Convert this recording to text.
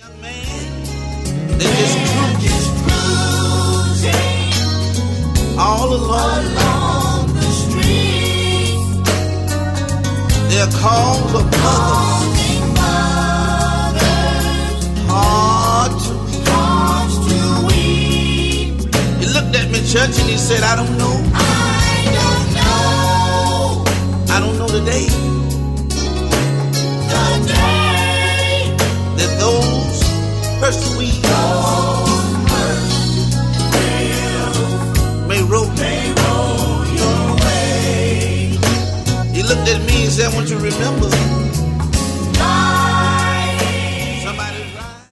Young man, they just cruising all along the street. They're called the mothers, hard to weep. He looked at me, church, and he said, I don't know. I don't know the day that those pursuing may roll your way. He looked at me and said, I want you to remember